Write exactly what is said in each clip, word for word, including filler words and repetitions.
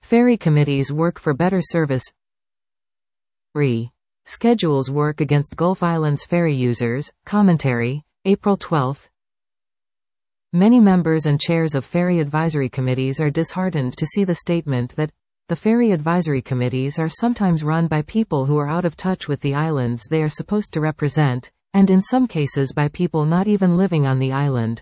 Ferry committees work for better service. R E. Schedules work against Gulf Islands ferry users. Commentary, April twelfth. Many members and chairs of ferry advisory committees are disheartened to see the statement that the ferry advisory committees are sometimes run by people who are out of touch with the islands they are supposed to represent, and in some cases by people not even living on the island.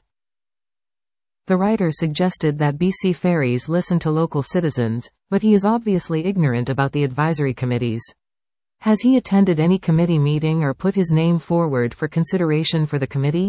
The writer suggested that B C Ferries listen to local citizens, but he is obviously ignorant about the advisory committees. Has he attended any committee meeting or put his name forward for consideration for the committee?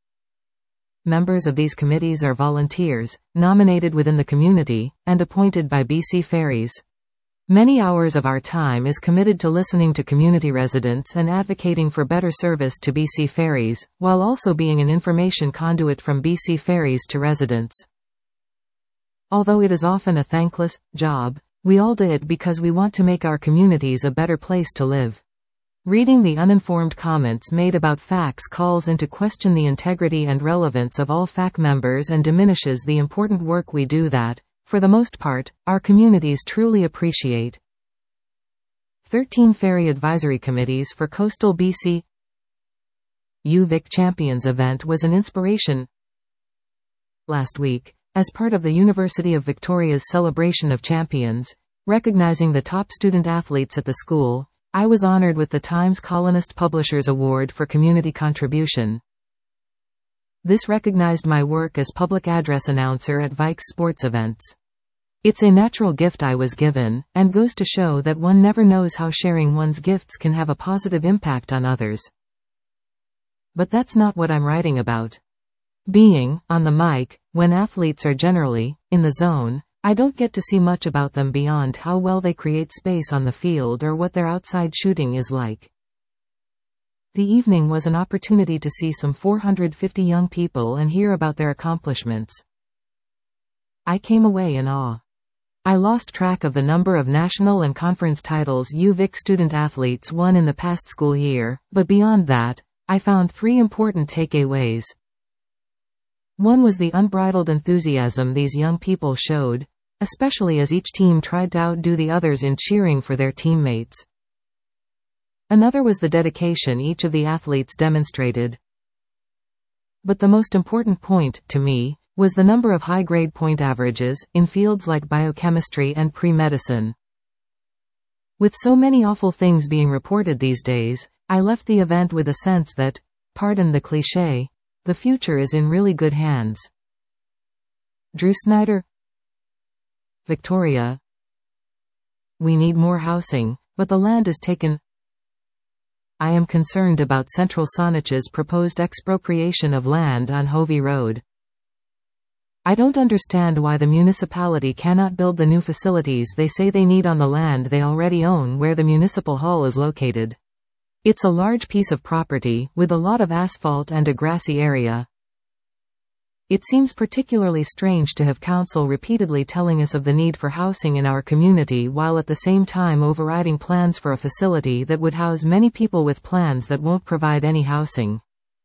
Members of these committees are volunteers, nominated within the community, and appointed by B C Ferries. Many hours of our time is committed to listening to community residents and advocating for better service to B C Ferries, while also being an information conduit from B C Ferries to residents. Although it is often a thankless job, we all do it because we want to make our communities a better place to live. Reading the uninformed comments made about F A Cs calls into question the integrity and relevance of all F A C members and diminishes the important work we do that, for the most part, our communities truly appreciate. thirteen Ferry Advisory Committees for Coastal B C. U V I C Champions event was an inspiration. Last week, as part of the University of Victoria's celebration of champions, recognizing the top student athletes at the school, I was honored with the Times Colonist Publishers Award for Community Contribution. This recognized my work as public address announcer at V I C's sports events. It's a natural gift I was given, and goes to show that one never knows how sharing one's gifts can have a positive impact on others. But that's not what I'm writing about. Being on the mic, when athletes are generally in the zone, I don't get to see much about them beyond how well they create space on the field or what their outside shooting is like. The evening was an opportunity to see some four hundred fifty young people and hear about their accomplishments. I came away in awe. I lost track of the number of national and conference titles U V I C student athletes won in the past school year, but beyond that, I found three important takeaways. One was the unbridled enthusiasm these young people showed, especially as each team tried to outdo the others in cheering for their teammates. Another was the dedication each of the athletes demonstrated. But the most important point, to me, was the number of high-grade point averages, in fields like biochemistry and pre-medicine. With so many awful things being reported these days, I left the event with a sense that, pardon the cliché, the future is in really good hands. Drew Snyder, Victoria. We need more housing, but the land is taken. I am concerned about Central Saanach's proposed expropriation of land on Hovey Road. I don't understand why the municipality cannot build the new facilities they say they need on the land they already own where the municipal hall is located. It's a large piece of property, with a lot of asphalt and a grassy area. It seems particularly strange to have council repeatedly telling us of the need for housing in our community while at the same time overriding plans for a facility that would house many people with plans that won't provide any housing.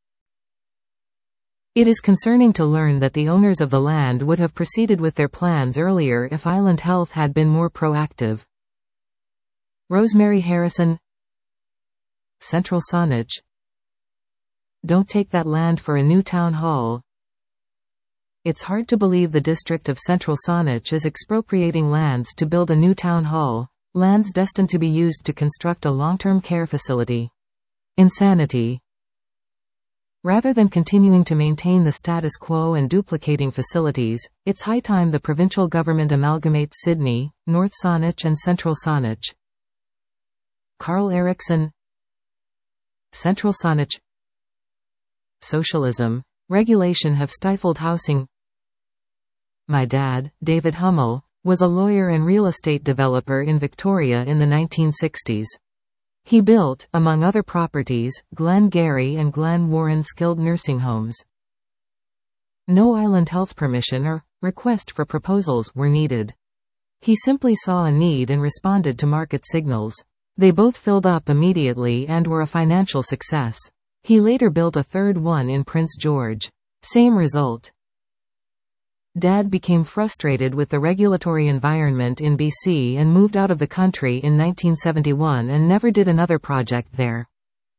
It is concerning to learn that the owners of the land would have proceeded with their plans earlier if Island Health had been more proactive. Rosemary Harrison, Central Saanich. Don't take that land for a new town hall. It's hard to believe the district of Central Saanich is expropriating lands to build a new town hall, lands destined to be used to construct a long-term care facility. Insanity. Rather than continuing to maintain the status quo and duplicating facilities, it's high time the provincial government amalgamates Sydney, North Saanich and Central Saanich. Carl Erickson, Central Saanich. Socialism, regulation have stifled housing. My dad, David Hummel, was a lawyer and real estate developer in Victoria in the nineteen sixties. He built, among other properties, Glen Gary and Glen Warren skilled nursing homes. No Island Health permission or request for proposals were needed. He simply saw a need and responded to market signals. They both filled up immediately and were a financial success. He later built a third one in Prince George. Same result. Dad became frustrated with the regulatory environment in B C and moved out of the country in nineteen seventy-one and never did another project there.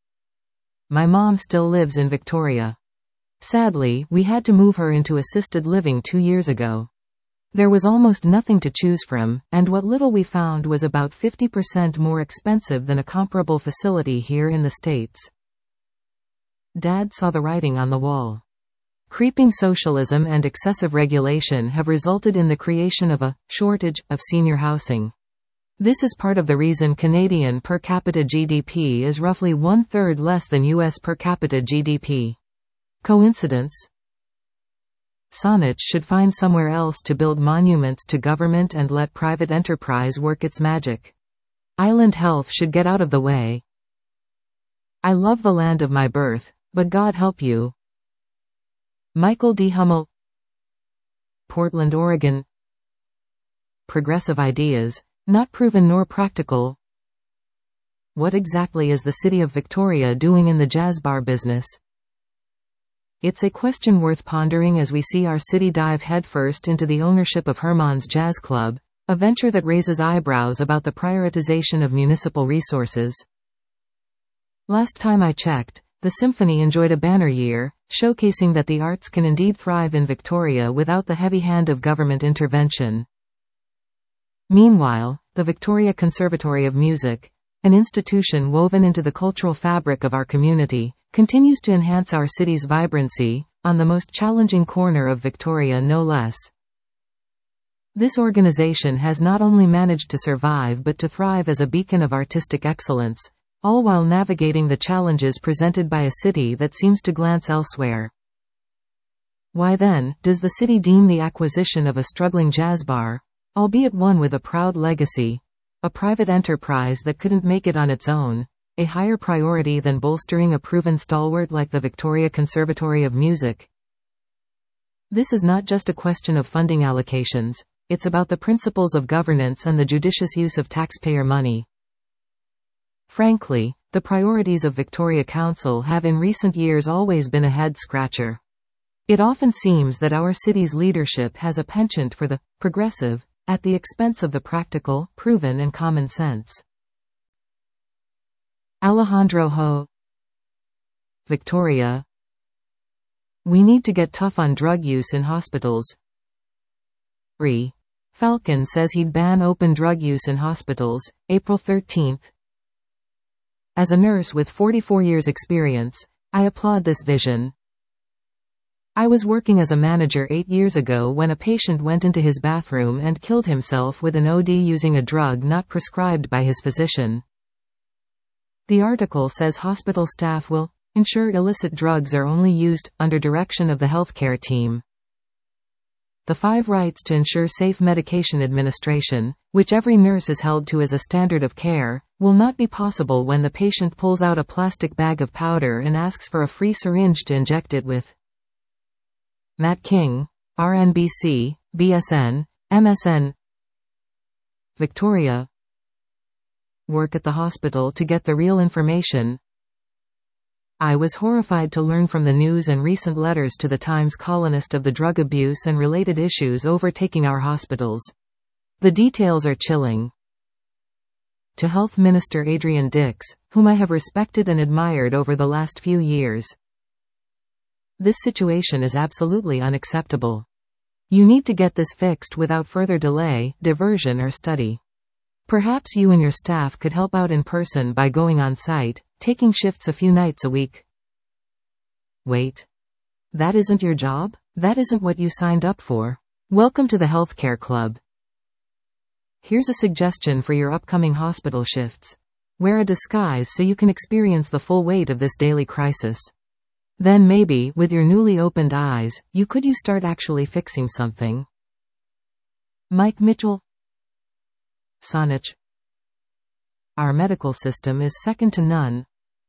My mom still lives in Victoria. Sadly, we had to move her into assisted living two years ago. There was almost nothing to choose from, and what little we found was about fifty percent more expensive than a comparable facility here in the States. Dad saw the writing on the wall. Creeping socialism and excessive regulation have resulted in the creation of a shortage of senior housing. This is part of the reason Canadian per capita G D P is roughly one-third less than U S per capita G D P. Coincidence? Saanich should find somewhere else to build monuments to government and let private enterprise work its magic. Island Health should get out of the way. I love the land of my birth, but God help you. Michael D. Hummel, Portland, Oregon. Progressive ideas, not proven nor practical. What exactly is the city of Victoria doing in the jazz bar business? It's a question worth pondering as we see our city dive headfirst into the ownership of Herman's Jazz Club, a venture that raises eyebrows about the prioritization of municipal resources. Last time I checked, the symphony enjoyed a banner year, showcasing that the arts can indeed thrive in Victoria without the heavy hand of government intervention. Meanwhile, the Victoria Conservatory of Music, an institution woven into the cultural fabric of our community, continues to enhance our city's vibrancy, on the most challenging corner of Victoria no less. This organization has not only managed to survive but to thrive as a beacon of artistic excellence, all while navigating the challenges presented by a city that seems to glance elsewhere. Why then, does the city deem the acquisition of a struggling jazz bar, albeit one with a proud legacy, a private enterprise that couldn't make it on its own, a higher priority than bolstering a proven stalwart like the Victoria Conservatory of Music? This is not just a question of funding allocations, it's about the principles of governance and the judicious use of taxpayer money. Frankly, the priorities of Victoria Council have in recent years always been a head-scratcher. It often seems that our city's leadership has a penchant for the progressive, at the expense of the practical, proven and common sense. Alejandro Ho, Victoria. We need to get tough on drug use in hospitals. Re. Falcon says he'd ban open drug use in hospitals, April thirteenth. As a nurse with forty-four years experience, I applaud this vision. I was working as a manager eight years ago when a patient went into his bathroom and killed himself with an O D using a drug not prescribed by his physician. The article says hospital staff will ensure illicit drugs are only used under direction of the healthcare team. The five rights to ensure safe medication administration, which every nurse is held to as a standard of care, will not be possible when the patient pulls out a plastic bag of powder and asks for a free syringe to inject it with. Matt King, R N B C, B S N, M S N. Victoria. Work at the hospital to get the real information. I was horrified to learn from the news and recent letters to the Times columnist of the drug abuse and related issues overtaking our hospitals. The details are chilling. To Health Minister Adrian Dix, whom I have respected and admired over the last few years. This situation is absolutely unacceptable. You need to get this fixed without further delay, diversion or study. Perhaps you and your staff could help out in person by going on site, taking shifts a few nights a week. Wait. That isn't your job? That isn't what you signed up for. Welcome to the Healthcare Club. Here's a suggestion for your upcoming hospital shifts. Wear a disguise so you can experience the full weight of this daily crisis. Then maybe, with your newly opened eyes, you could you start actually fixing something. Mike Mitchell. Saanich. Our medical system is second to none.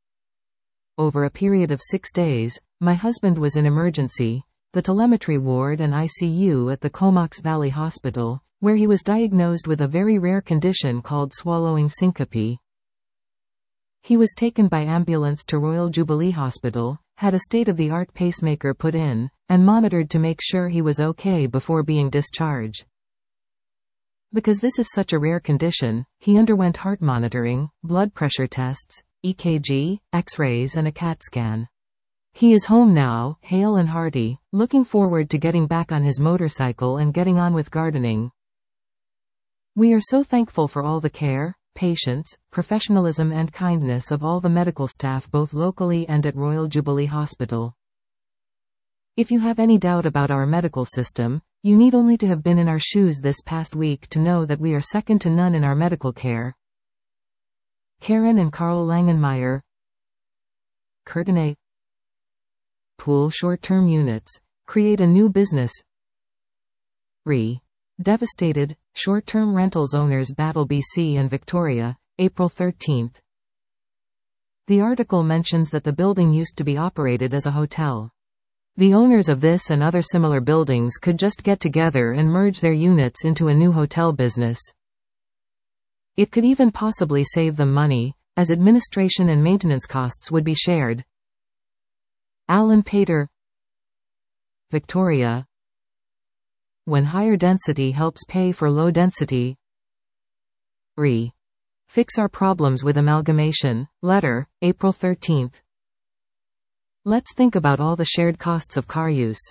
Over a period of six days, my husband was in emergency, the telemetry ward and I C U at the Comox Valley Hospital, where he was diagnosed with a very rare condition called swallowing syncope. He was taken by ambulance to Royal Jubilee Hospital, had a state-of-the-art pacemaker put in, and monitored to make sure he was okay before being discharged. Because this is such a rare condition, he underwent heart monitoring, blood pressure tests, E K G, X-rays and a CAT scan. He is home now, hale and hearty, looking forward to getting back on his motorcycle and getting on with gardening. We are so thankful for all the care, patience, professionalism and kindness of all the medical staff both locally and at Royal Jubilee Hospital. If you have any doubt about our medical system, you need only to have been in our shoes this past week to know that we are second to none in our medical care. Karen and Carl Langenmeyer. Curtain Pool short-term units. Create a new business. Re. Devastated, short-term rentals owners battle B C and Victoria, April thirteenth. The article mentions that the building used to be operated as a hotel. The owners of this and other similar buildings could just get together and merge their units into a new hotel business. It could even possibly save them money, as administration and maintenance costs would be shared. Alan Pater. Victoria. When higher density helps pay for low density. Re. Fix our problems with amalgamation. Letter, April thirteenth. Let's think about all the shared costs of car use.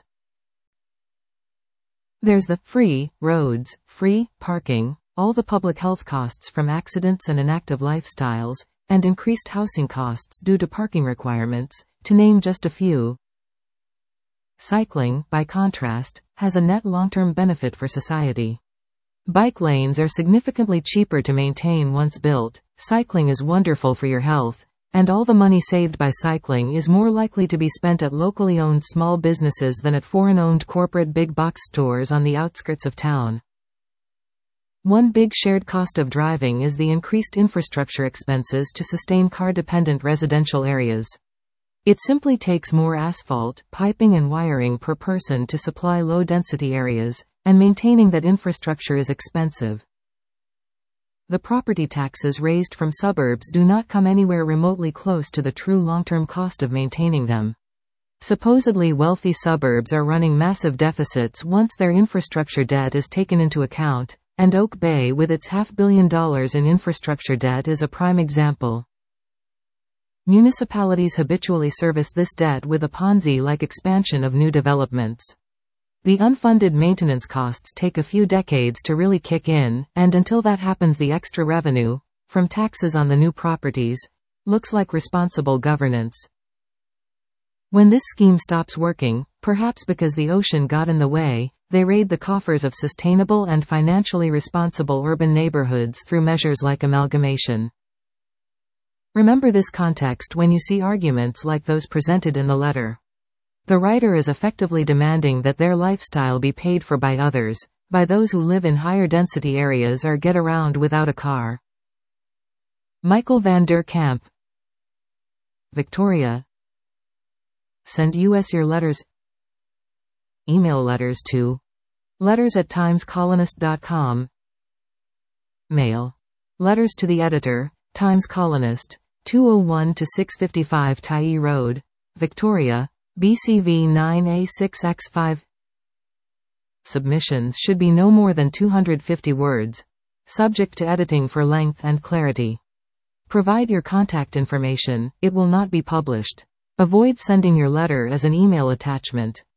There's the free roads, free parking, all the public health costs from accidents and inactive lifestyles, and increased housing costs due to parking requirements, to name just a few. Cycling, by contrast, has a net long-term benefit for society. Bike lanes are significantly cheaper to maintain once built, cycling is wonderful for your health, and all the money saved by cycling is more likely to be spent at locally owned small businesses than at foreign-owned corporate big-box stores on the outskirts of town. One big shared cost of driving is the increased infrastructure expenses to sustain car-dependent residential areas. It simply takes more asphalt, piping and wiring per person to supply low-density areas, and maintaining that infrastructure is expensive. The property taxes raised from suburbs do not come anywhere remotely close to the true long-term cost of maintaining them. Supposedly wealthy suburbs are running massive deficits once their infrastructure debt is taken into account, and Oak Bay with its half-billion dollars in infrastructure debt is a prime example. Municipalities habitually service this debt with a Ponzi-like expansion of new developments. The unfunded maintenance costs take a few decades to really kick in, and until that happens the extra revenue, from taxes on the new properties, looks like responsible governance. When this scheme stops working, perhaps because the ocean got in the way, they raid the coffers of sustainable and financially responsible urban neighborhoods through measures like amalgamation. Remember this context when you see arguments like those presented in the letter. The writer is effectively demanding that their lifestyle be paid for by others, by those who live in higher density areas or get around without a car. Michael van der Kamp. Victoria. Send us your letters. Email letters to letters at times colonist dot com. Mail. Letters to the editor, Times Colonist, two oh one to six fifty-five Tyee Road, Victoria, B C V nine A six X five. Submissions should be no more than two hundred fifty words. Subject to editing for length and clarity. Provide your contact information, it will not be published. Avoid sending your letter as an email attachment.